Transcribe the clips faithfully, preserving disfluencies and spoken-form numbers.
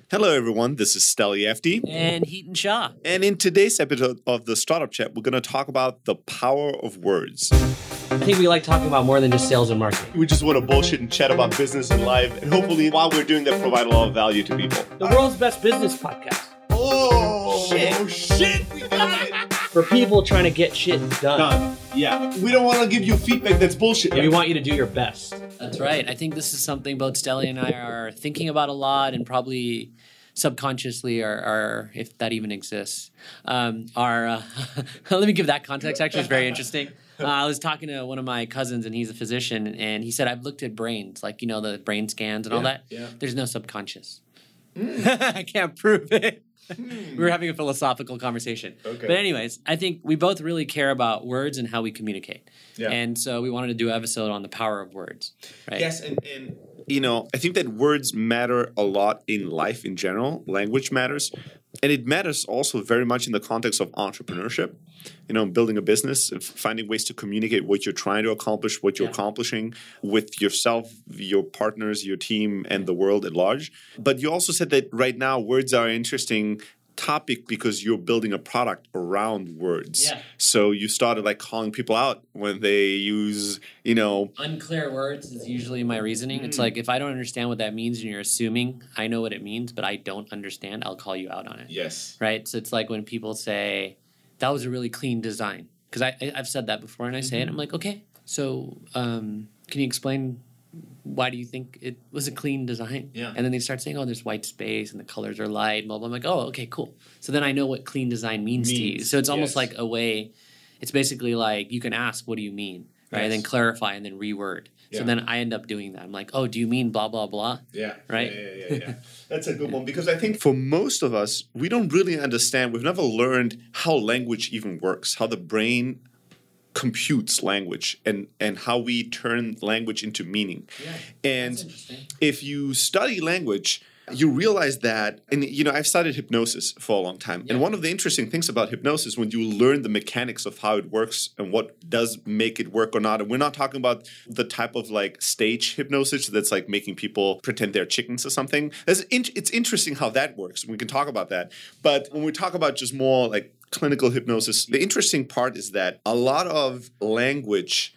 Hello, everyone. This is Steli Efti. And Heaton Shah. And in today's episode of the Startup Chat, we're going to talk about the power of words. I think we like talking about more than just sales and marketing. We just want to bullshit and chat about business and life. And hopefully, while we're doing that, provide a lot of value to people. The world's best business podcast. Oh, shit. Oh, shit. We got it. For people trying to get shit done. Done. Yeah. We don't want to give you feedback that's bullshit. Yeah, we want you to do your best. That's right. I think this is something both Steli and I are thinking about a lot and probably subconsciously are, are if that even exists, um, are, uh, let me give that context. Actually, it's very interesting. Uh, I was talking to one of my cousins, and he's a physician, and he said, I've looked at brains, like, you know, the brain scans and yeah, all that. Yeah. There's no subconscious. Mm. I can't prove it. We were having a philosophical conversation. Okay. But anyways, I think we both really care about words and how we communicate. Yeah. And so we wanted to do an episode on the power of words. Right? Yes, and, and you know, I think that words matter a lot in life in general. Language matters. And it matters also very much in the context of entrepreneurship. You know, building a business, finding ways to communicate what you're trying to accomplish, what you're yeah. accomplishing with yourself, your partners, your team, and the world at large. But you also said that right now words are an interesting topic because you're building a product around words. Yeah. So you started like calling people out when they use, you know... Unclear words is usually my reasoning. Mm. It's like if I don't understand what that means and you're assuming I know what it means, but I don't understand, I'll call you out on it. Yes. Right? So it's like when people say, that was a really clean design. Because I, I, I've said that before and I say mm-hmm. it. I'm like, okay, so um, can you explain why do you think it was a clean design? Yeah. And then they start saying, oh, there's white space and the colors are light, blah, blah. I'm like, oh, okay, cool. So then I know what clean design means, means. to you. So it's almost yes. like a way, it's basically like you can ask, what do you mean? Right? Yes. And then clarify and then reword. Yeah. So then I end up doing that. I'm like, oh, do you mean blah, blah, blah? Yeah. Right? Yeah, yeah, yeah. yeah. That's a good one because I think for most of us, we don't really understand, we've never learned how language even works, how the brain computes language and, and how we turn language into meaning. Yeah, and if you study language, you realize that, and you know, I've studied hypnosis for a long time. Yeah. And one of the interesting things about hypnosis, when you learn the mechanics of how it works and what does make it work or not, and we're not talking about the type of like stage hypnosis that's like making people pretend they're chickens or something. It's, in, it's interesting how that works. We can talk about that. But when we talk about just more like clinical hypnosis, the interesting part is that a lot of language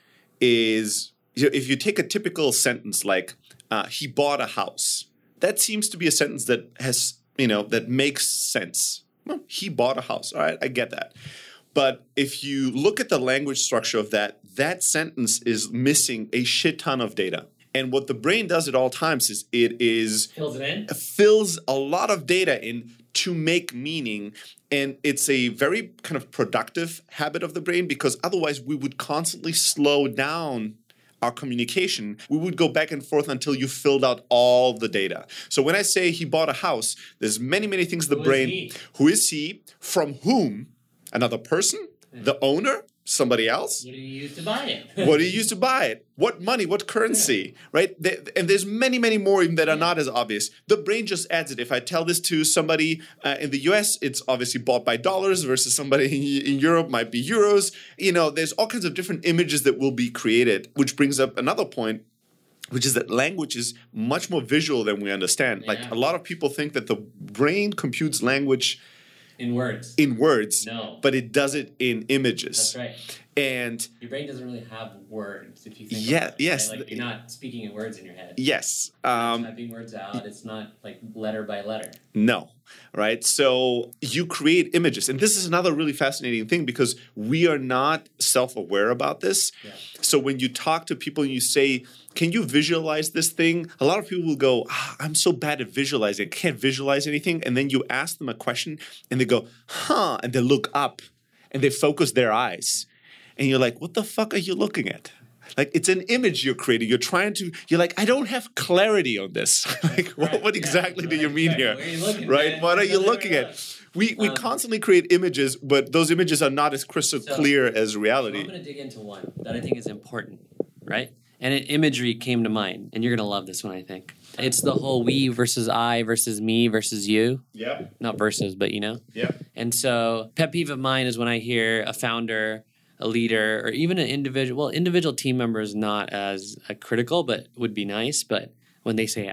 is, you know, if you take a typical sentence like, uh, he bought a house, that seems to be a sentence that has, you know, that makes sense. Well, he bought a house. All right, I get that. But if you look at the language structure of that, that sentence is missing a shit ton of data. And what the brain does at all times is it is fills it in, fills a lot of data in to make meaning. And it's a very kind of productive habit of the brain because otherwise we would constantly slow down our communication. We would go back and forth until you filled out all the data. So when I say he bought a house, there's many, many things the who brain. Is he? Who is he? From whom? Another person? Yeah. The owner? Somebody else? What do you use to buy it? What do you use to buy it? What money? What currency? Yeah. Right? And there's many, many more even that are yeah. not as obvious. The brain just adds it. If I tell this to somebody uh, in the U S, it's obviously bought by dollars versus somebody in, in Europe might be euros. You know, there's all kinds of different images that will be created, which brings up another point, which is that language is much more visual than we understand. Yeah. Like a lot of people think that the brain computes language in words. In words. No. But it does it in images. That's right. And your brain doesn't really have words if you think yeah, about it. Yes. Right? Like you're not speaking in words in your head. Yes. Um, typing words out. It's not like letter by letter. No. Right? So you create images. And this is another really fascinating thing because we are not self-aware about this. Yeah. So when you talk to people and you say, can you visualize this thing? A lot of people will go, ah, I'm so bad at visualizing. I can't visualize anything. And then you ask them a question and they go, huh, and they look up and they focus their eyes. And you're like, what the fuck are you looking at? Like, it's an image you're creating. You're trying to, you're like, I don't have clarity on this. Like, right. what, what exactly yeah. do you mean right. here? Where are you looking, right? Man? What are you looking at? We we um, constantly create images, but those images are not as crystal so, clear as reality. So I'm going to dig into one that I think is important, right? And it, imagery came to mind, and you're going to love this one, I think. It's the whole we versus I versus me versus you. Yeah. Not versus, but you know? Yeah. And so pet peeve of mine is when I hear a founder, a leader, or even an individual, well, individual team member is not as uh, critical, but would be nice, but when they say I.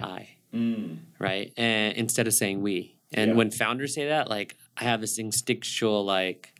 Mm. right? And instead of saying we. And Yeah. when founders say that, like I have this instinctual like,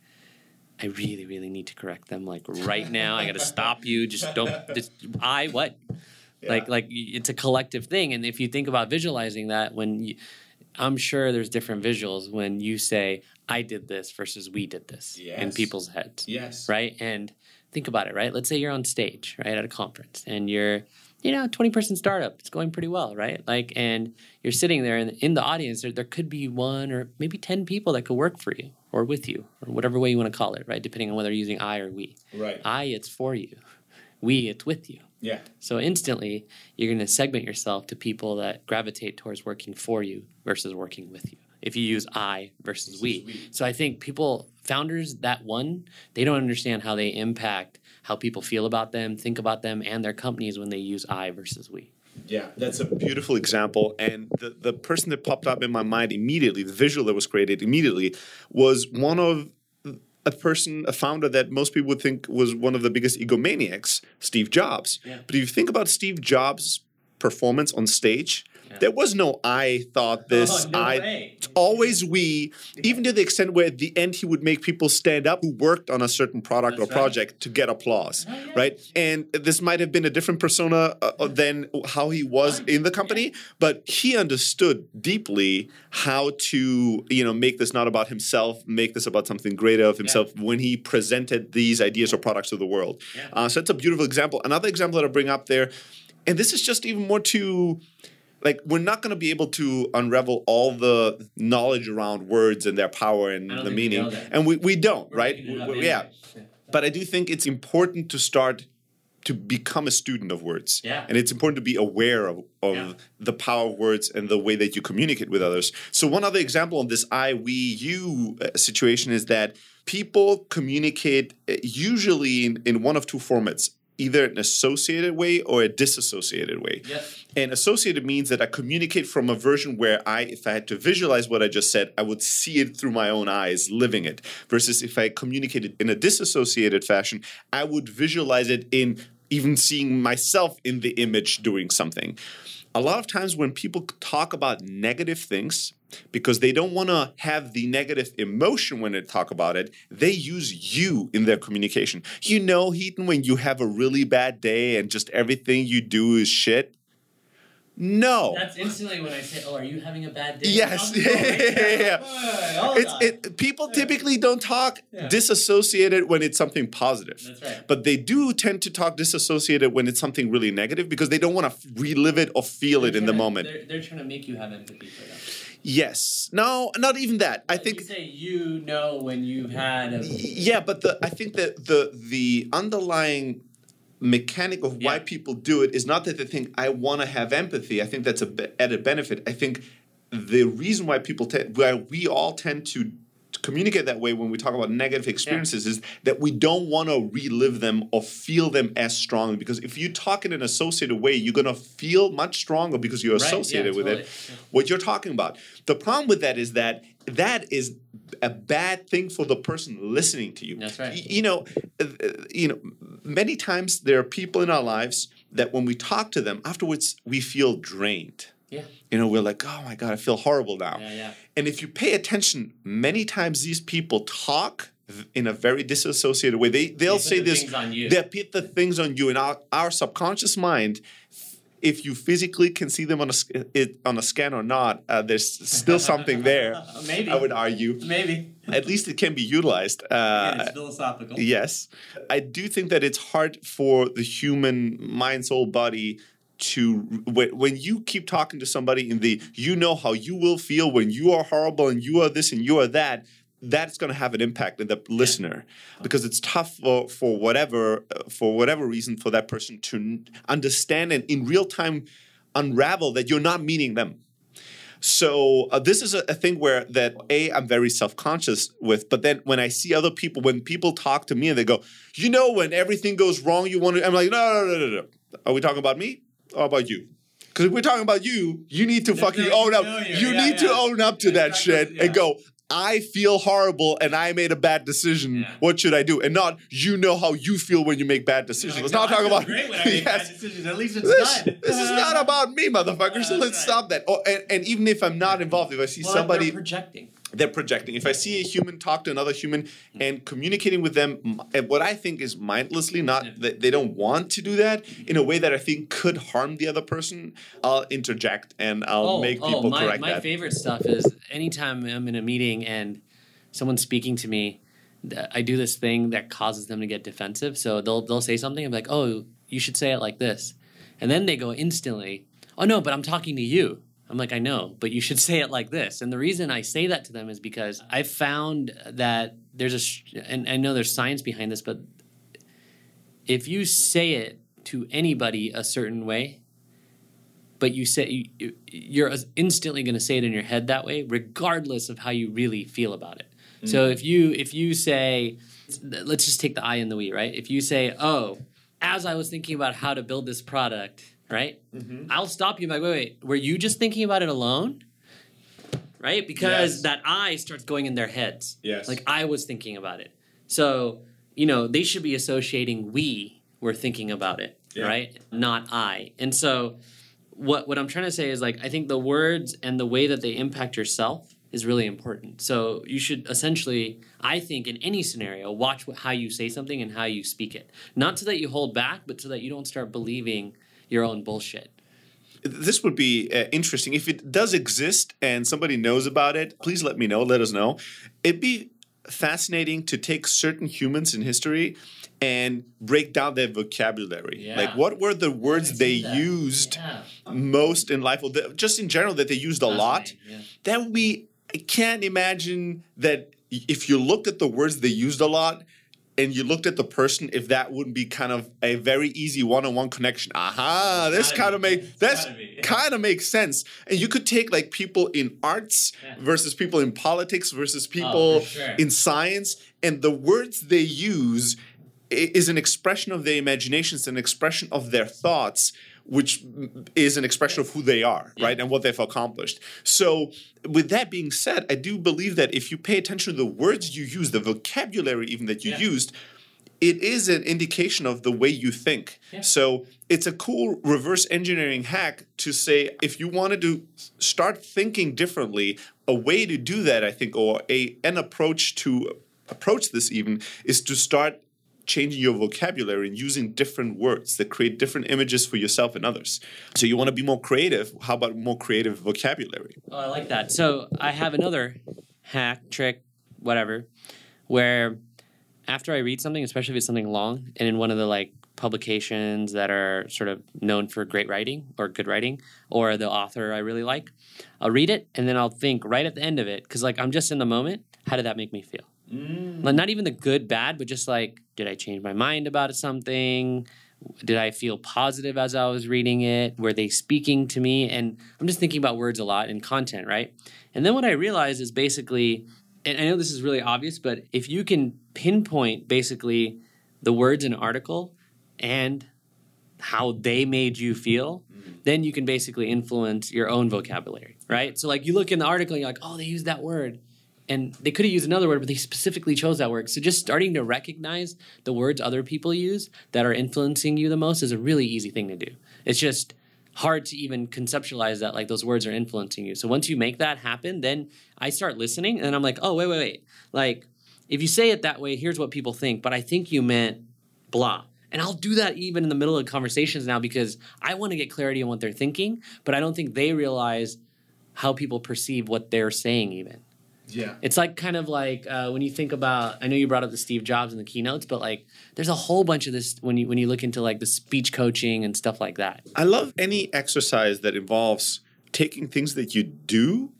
I really, really need to correct them. Like right now, I got to stop you. Just don't. Just, I what? Yeah. Like like it's a collective thing. And if you think about visualizing that, when you, I'm sure there's different visuals when you say I did this versus we did this in Yes. people's heads, Yes. right? And think about it, right? Let's say you're on stage, right, at a conference, and you're you know, twenty person startup. It's going pretty well, right? Like, and you're sitting there, and in the audience, there, there could be one or maybe ten people that could work for you or with you or whatever way you want to call it, right? Depending on whether you're using I or we. Right. I, it's for you. We, it's with you. Yeah. So instantly, you're going to segment yourself to people that gravitate towards working for you versus working with you. If you use I versus we. we. So I think people, founders, that one, they don't understand how they impact how people feel about them, think about them, and their companies when they use I versus we. Yeah, that's a beautiful example. And the, the person that popped up in my mind immediately, the visual that was created immediately, was one of a person, a founder that most people would think was one of the biggest egomaniacs, Steve Jobs. Yeah. But if you think about Steve Jobs' performance on stage, Yeah. there was no I thought this, Oh, no I. way. It's always we, even to the extent where at the end he would make people stand up who worked on a certain product That's or right. project to get applause, Oh, yeah. right? And this might have been a different persona uh, than how he was Fine. in the company, but he understood deeply how to, you know, make this not about himself, make this about something greater of himself when he presented these ideas or products to the world. Yeah. Uh, so it's a beautiful example. Another example that I bring up there, and this is just even more to, like, we're not going to be able to unravel all the knowledge around words and their power and I don't the think we meaning, know that. and we, we don't, We're right? making it up We- anyway. yeah. But I do think it's important to start to become a student of words. Yeah. And it's important to be aware of, of Yeah. the power of words and the way that you communicate with others. So one other example of this I, we, you uh, situation is that people communicate uh, usually in, in one of two formats, either an associated way or a disassociated way. Yep. And associated means that I communicate from a version where I, if I had to visualize what I just said, I would see it through my own eyes, living it. Versus if I communicated in a disassociated fashion, I would visualize it in even seeing myself in the image doing something. A lot of times when people talk about negative things, because they don't want to have the negative emotion when they talk about it, they use you in their communication. You know, Heaton, when you have a really bad day and just everything you do is shit? No. That's instantly when I say, "Oh, are you having a bad day?" Yes. I'll just go right Yeah, there. yeah, yeah. Hey, hold It's, on. it, people typically don't talk Yeah. disassociated when it's something positive. That's right. But they do tend to talk disassociated when it's something really negative because they don't want to relive it or feel it in the They're trying to- moment. They're, they're trying to make you have empathy for them. Yes. No, not even that. I But think you say you know when you've had a yeah, but the I think that the the underlying mechanic of why Yeah. people do it is not that they think I want to have empathy. I think that's a be- added benefit. I think the reason why people tend, why we all tend to communicate that way when we talk about negative experiences is that we don't want to relive them or feel them as strongly, because if you talk in an associated way, you're going to feel much stronger because you're Right, yeah, associated with totally. it Yeah. what you're talking about. The problem with that is that that is a bad thing for the person listening to you. That's right. Y- You know, uh, uh, you know, many times there are people in our lives that when we talk to them afterwards, we feel drained. yeah You know, we're like, oh my God, I feel horrible now. yeah yeah. And if you pay attention, many times these people talk v- in a very disassociated way. They they'll put say the this. things on you. They put the things on you, in our our subconscious mind. If you physically can see them on a sc- it, on a scan or not, uh, there's still something there. Maybe I would argue. maybe. At least it can be utilized. Again, Uh, it's philosophical. Yes. I do think that it's hard for the human mind, soul, body to, when, when you keep talking to somebody in the, you know how you will feel when you are horrible and you are this and you are that, that's going to have an impact on the listener, because it's tough for, for whatever, uh, for whatever reason for that person to n- understand and in real time unravel that you're not meaning them. So uh, this is a, a thing where that A, I'm very self-conscious with, but then when I see other people, when people talk to me and they go, you know, when everything goes wrong, you want to, I'm like, no, no, no, no, no. Are we talking about me or about you? Because if we're talking about you, you need to There's fucking no own up. familiar. You Yeah, need to yeah. own up to Yeah, that exactly. shit Yeah. and go, I feel horrible and I made a bad decision. Yeah. What should I do? And not, you know how you feel when you make bad decisions. Like, Let's no, not talk I feel about great when I make yes. bad decisions. At least it's This, done. this is not about me, motherfucker. So That's let's right. stop that. Oh, and, and even if I'm not involved, if I see Well, somebody, they're projecting. they're projecting. If I see a human talk to another human and communicating with them, m- and what I think is mindlessly, not Yeah. that they don't want to do that in a way that I think could harm the other person, I'll interject and I'll make people oh, my, correct my that. favorite stuff is anytime I'm in a meeting and someone's speaking to me, th- I do this thing that causes them to get defensive. So they'll they'll say something, I'm like, oh, you should say it like this. And then they go instantly, oh no, but I'm talking to you. I'm like, I know, but you should say it like this. And the reason I say that to them is because I found that there's a, sh- and I know there's science behind this, but if you say it to anybody a certain way, but you say you, you're instantly going to say it in your head that way, regardless of how you really feel about it. Mm. So if you if you say, let's just take the I and the we, right? If you say, oh, as I was thinking about how to build this product, right? Mm-hmm. I'll stop you like, wait, wait, were you just thinking about it alone? Right? Because Yes. that I starts going in their heads. Yes. Like I was thinking about it. So, you know, they should be associating we were thinking about it, Yeah. right? Not I. And so what what I'm trying to say is like I think the words and the way that they impact yourself is really important. So you should essentially, I think in any scenario, watch what, how you say something and how you speak it. Not so that you hold back, but so that you don't start believing your own bullshit. This would be uh, interesting. If it does exist and somebody knows about it, please let me know. Let us know. It'd be fascinating to take certain humans in history and break down their vocabulary. Yeah. Like, what were the words they seen that. used Yeah. most in life, or the, just in general that they used a lot? Fascinating, yeah. That would be, I can't imagine that if you looked at the words they used a lot and you looked at the person, if that wouldn't be kind of a very easy one-on-one connection. Aha, this gotta kind of be. make It's that's gotta be. kind of makes sense. And you could take like people in arts Yeah. versus people in politics versus Oh, people for sure. in science, and the words they use i- is an expression of their imagination, it's an expression of their thoughts, which is an expression of who they are, right, and what they've accomplished. So, with that being said, I do believe that if you pay attention to the words you use, the vocabulary even that you Yeah. used, it is an indication of the way you think. Yeah. So, it's a cool reverse engineering hack to say if you wanted to start thinking differently, a way to do that, I think, or a an approach to approach this even, is to start changing your vocabulary and using different words that create different images for yourself and others. So you want to be more creative. How about more creative vocabulary? Oh, I like that. So I have another hack, trick, whatever, where after I read something, especially if it's something long, and in one of the like publications that are sort of known for great writing or good writing, or the author I really like, I'll read it and then I'll think right at the end of it, because like I'm just in the moment, how did that make me feel? Mm. Like, not even the good, bad, but just like, did I change my mind about something? Did I feel positive as I was reading it? Were they speaking to me? And I'm just thinking about words a lot and content, right? And then what I realized is basically, and I know this is really obvious, but if you can pinpoint basically the words in an article and how they made you feel, mm-hmm. then you can basically influence your own vocabulary, right? So like you look in the article and you're like, oh, they used that word. And they could have used another word, but they specifically chose that word. So just starting to recognize the words other people use that are influencing you the most is a really easy thing to do. It's just hard to even conceptualize that, like, those words are influencing you. So once you make that happen, then I start listening, and I'm like, oh, wait, wait, wait. Like, if you say it that way, here's what people think, but I think you meant blah. And I'll do that even in the middle of conversations now because I want to get clarity on what they're thinking, but I don't think they realize how people perceive what they're saying even. Yeah. It's like kind of like uh, when you think about, I know you brought up the Steve Jobs and the keynotes, but like there's a whole bunch of this when you when you look into like the speech coaching and stuff like that. I love any exercise that involves taking things that you do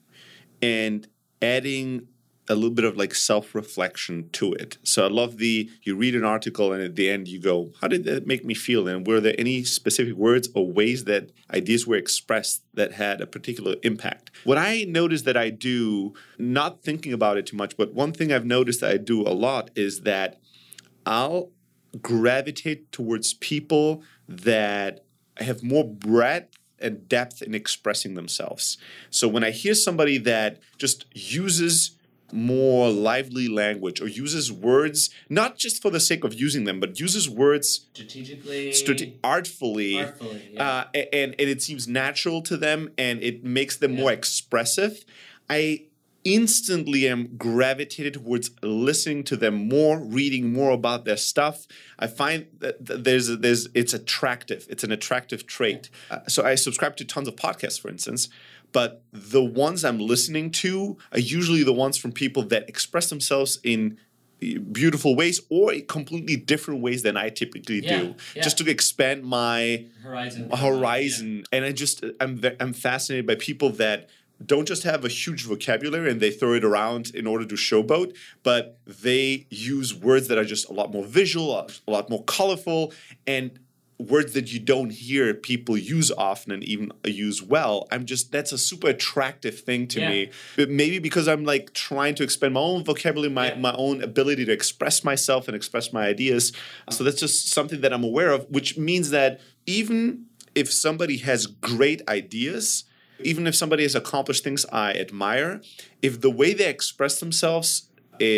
and adding a little bit of like self-reflection to it. So I love the, you read an article and at the end you go, how did that make me feel? And were there any specific words or ways that ideas were expressed that had a particular impact? What I notice that I do, not thinking about it too much, but one thing I've noticed that I do a lot is that I'll gravitate towards people that have more breadth and depth in expressing themselves. So when I hear somebody that just uses more lively language or uses words not just for the sake of using them, but uses words strategically, strate- artfully, artfully yeah. uh, and, and it seems natural to them and it makes them yeah. more expressive, I instantly am gravitated towards listening to them more, reading more about their stuff. I find that there's a, there's it's attractive. It's an attractive trait. Uh, so I subscribe to tons of podcasts, for instance, but the ones I'm listening to are usually the ones from people that express themselves in beautiful ways or completely different ways than I typically yeah, do, yeah. just to expand my horizon. Horizon, yeah. and I just I'm I'm fascinated by people that don't just have a huge vocabulary and they throw it around in order to showboat, but they use words that are just a lot more visual, a lot more colorful, and words that you don't hear people use often and even use well. I'm just, that's a super attractive thing to yeah. me. But maybe because I'm like trying to expand my own vocabulary, my, yeah. my own ability to express myself and express my ideas. So that's just something that I'm aware of, which means that even if somebody has great ideas, even if somebody has accomplished things I admire, if the way they express themselves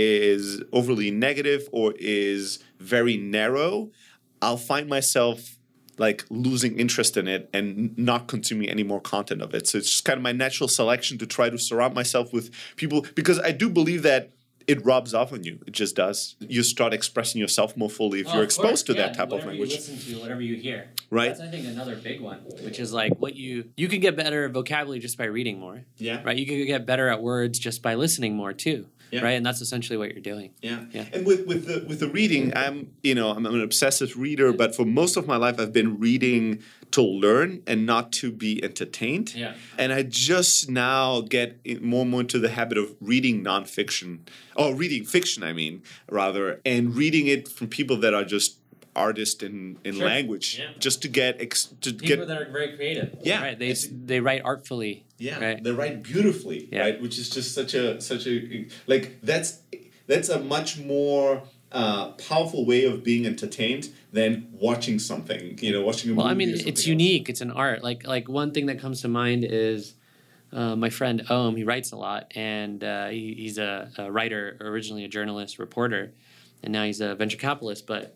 is overly negative or is very narrow, I'll find myself like losing interest in it and not consuming any more content of it. So it's just kind of my natural selection to try to surround myself with people, because I do believe that it rubs off on you. It just does. You start expressing yourself more fully if oh, you're of exposed course. to yeah. that type whatever of language. You listen to, whatever you hear. Right. That's, I think, another big one, which is like what you, you can get better at vocabulary just by reading more. Yeah. Right. You can get better at words just by listening more too. Yeah. Right. And that's essentially what you're doing. Yeah. Yeah. And with, with the with the reading, I'm you know, I'm, I'm an obsessive reader, but for most of my life I've been reading to learn and not to be entertained. Yeah. And I just now get in more and more into the habit of reading nonfiction, or reading fiction, I mean, rather, and reading it from people that are just artists in, in sure. language, yeah. just to get ex- to people get that are very creative. Yeah. Right. They they write artfully. Yeah, right? they write beautifully, yeah. right? Which is just such a such a like that's that's a much more uh, powerful way of being entertained than watching something. You know, watching a well, movie. I mean, or something it's else. unique. It's an art. Like like one thing that comes to mind is uh, my friend Ohm. He writes a lot, and uh, he, he's a, a writer, originally a journalist, reporter, and now he's a venture capitalist. But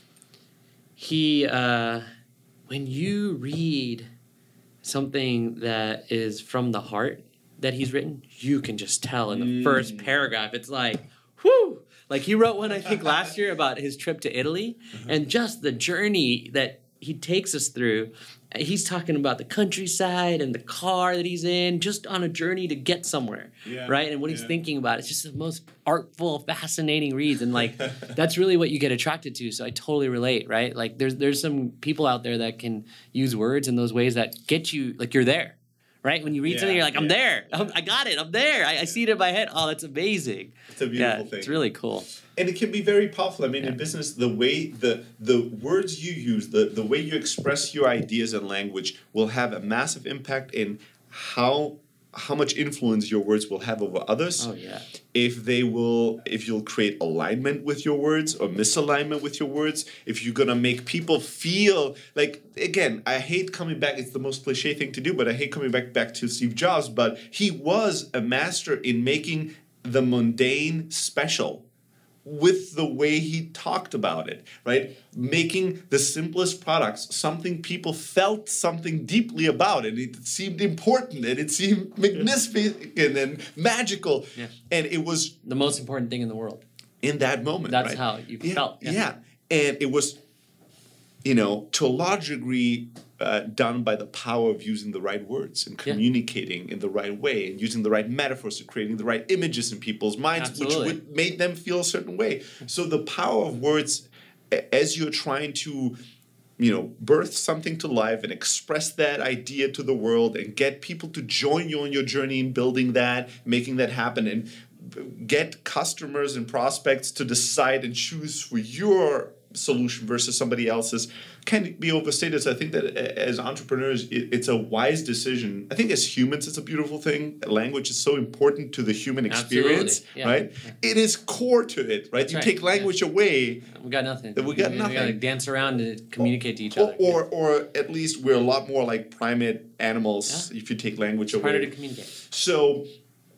he, uh, when you read something that is from the heart that he's written, you can just tell in the Mm. first paragraph. It's like, whoo! Like he wrote one, I think, last year about his trip to Italy, Uh-huh. and just the journey that he takes us through. He's talking about the countryside and the car that he's in, just on a journey to get somewhere, Yeah, right? And what he's yeah. thinking about. It's just the most artful, fascinating reads, and like that's really what you get attracted to. So I totally relate, right? Like there's there's some people out there that can use words in those ways that get you, like you're there. Right? When you read Yeah, something, you're like, I'm yeah, there. yeah. I'm, I got it. I'm there. I, I see it in my head. Oh, that's amazing. It's a beautiful yeah, thing. It's really cool. And it can be very powerful. I mean, Yeah. in business, the way the the words you use, the the way you express your ideas and language will have a massive impact in how how much influence your words will have over others. Oh yeah. If they will, if you'll create alignment with your words or misalignment with your words, if you're gonna make people feel like, again, I hate coming back, it's the most cliche thing to do, but I hate coming back back to Steve Jobs, but he was a master in making the mundane special with the way he talked about it, right? Making the simplest products something people felt something deeply about, and it seemed important, and it seemed magnificent and magical, Yeah. and it was The most important thing in the world. in that moment. That's right? how you yeah, felt. Yeah. Yeah. and it was, you know, to a large degree, uh, done by the power of using the right words and Yeah. communicating in the right way and using the right metaphors and creating the right images in people's minds, Absolutely. which would made them feel a certain way. So the power of words, a- as you're trying to, you know, birth something to life and express that idea to the world and get people to join you on your journey in building that, making that happen, and get customers and prospects to decide and choose for your solution versus somebody else's, can be overstated. So I think that as entrepreneurs, it, it's a wise decision. I think as humans, it's a beautiful thing. Language is so important to the human experience, Absolutely. Yeah. right? Yeah. It is core to it, right? That's you right. take language away, We got nothing. We got We nothing. gotta dance around to communicate to each or, other. or, or at least we're a lot more like primate animals Yeah. if you take language It's harder away. to communicate. So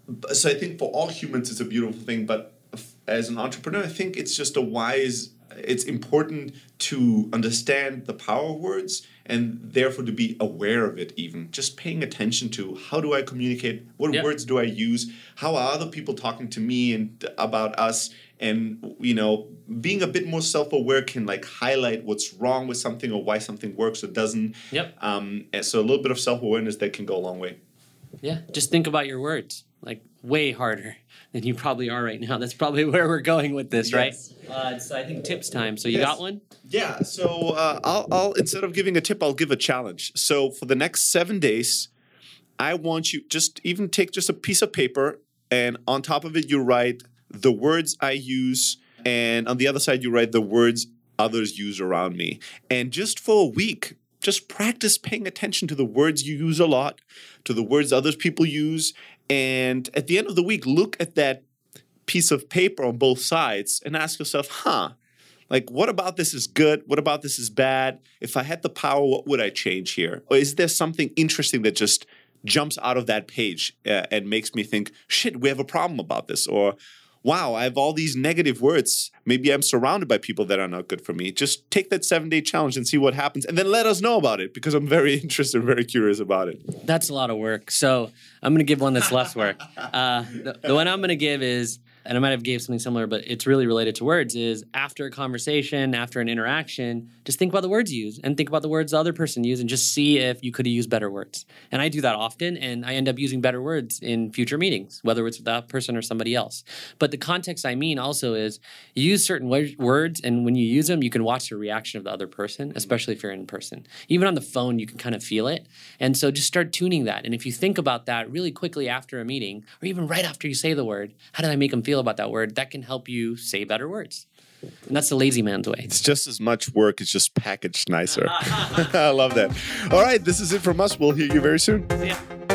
so I think for all humans, it's a beautiful thing. But as an entrepreneur, I think it's just a wise. It's important to understand the power of words and therefore to be aware of it. Even just paying attention to how do I communicate? What yep. words do I use? How are other people talking to me and about us? And, you know, being a bit more self-aware can like highlight what's wrong with something or why something works or doesn't. Yep. Um, and so a little bit of self-awareness that can go a long way. Yeah. Just think about your words, like way harder than you probably are right now. That's probably where we're going with this, yes. right? Uh, so I think tips time. So you yes. got one? Yeah. So uh, I'll, I'll, instead of giving a tip, I'll give a challenge. So for the next seven days, I want you just even take just a piece of paper and on top of it, you write the words I use, and on the other side, you write the words others use around me. And just for a week, just practice paying attention to the words you use a lot, to the words other people use. And at the end of the week, look at that piece of paper on both sides and ask yourself, huh, like what about this is good? What about this is bad? If I had the power, what would I change here? Or is there something interesting that just jumps out of that page uh, and makes me think, shit, we have a problem about this? Or wow, I have all these negative words. Maybe I'm surrounded by people that are not good for me. Just take that seven-day challenge and see what happens, and then let us know about it because I'm very interested, very curious about it. That's a lot of work. So I'm going to give one that's less work. Uh, the, the one I'm going to give is, and I might have gave something similar, but it's really related to words, is after a conversation, after an interaction, just think about the words you use and think about the words the other person used and just see if you could have used better words. And I do that often, and I end up using better words in future meetings, whether it's with that person or somebody else. But the context I mean also is you use certain words, and when you use them, you can watch the reaction of the other person, especially if you're in person. Even on the phone, you can kind of feel it. And so just start tuning that. And if you think about that really quickly after a meeting, or even right after you say the word, how did I make them feel about that word? That can help you say better words. And that's the lazy man's way. It's just as much work. It's just packaged nicer. I love that. All right. This is it from us. We'll hear you very soon. See ya.